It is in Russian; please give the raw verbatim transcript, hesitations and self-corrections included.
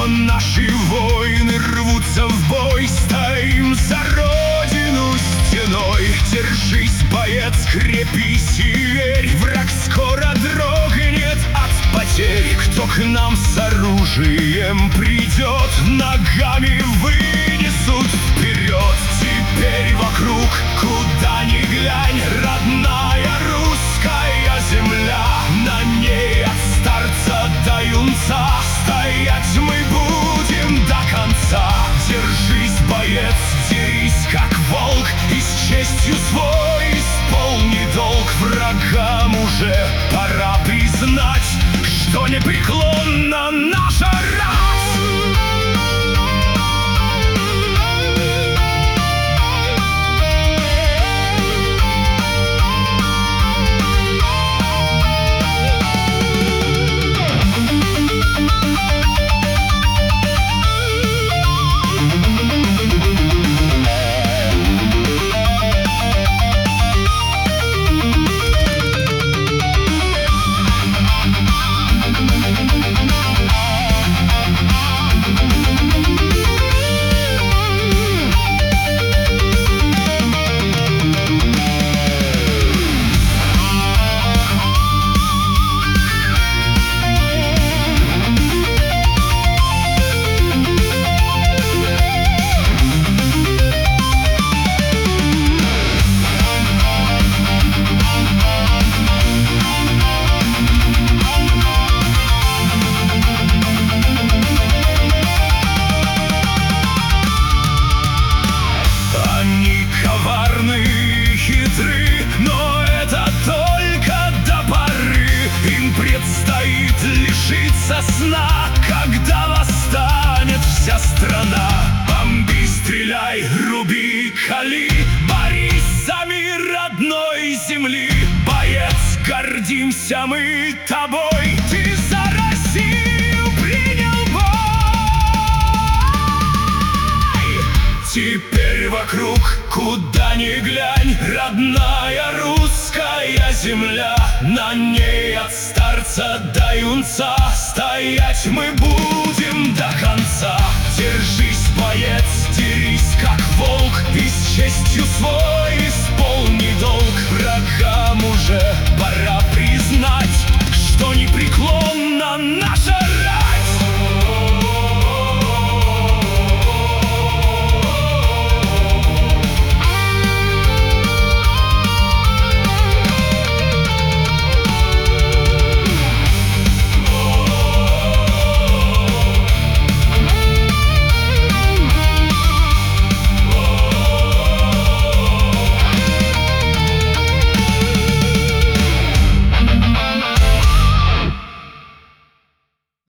Но наши воины рвутся в бой, стоим за родину стеной. Держись, боец, крепись и верь, враг скоро дрогнет от потерь. Кто к нам с оружием придет, ногами вынесут вперед. Теперь вокруг, куда ни глянь, родная русская земля. На ней от старца до юнца стоять мы будем до конца. Держись, боец, дерись, как волк, и с честью свой исполни долг. Врагам уже пора признать, что непреклонна наша рать. Но это только до поры. Им предстоит лишиться сна, когда восстанет вся страна. Бомби, стреляй, руби, кали, борись за мир родной земли. Боец, гордимся мы тобой, ты за Россию принял бой. Теперь вокруг, куда ни глянь, родная русская земля. На ней от старца до юнца стоять мы будем до конца. Держись, боец, дерись, как волк, и с честью свой исполни долг. Врагам уже пора признать, что непреклонно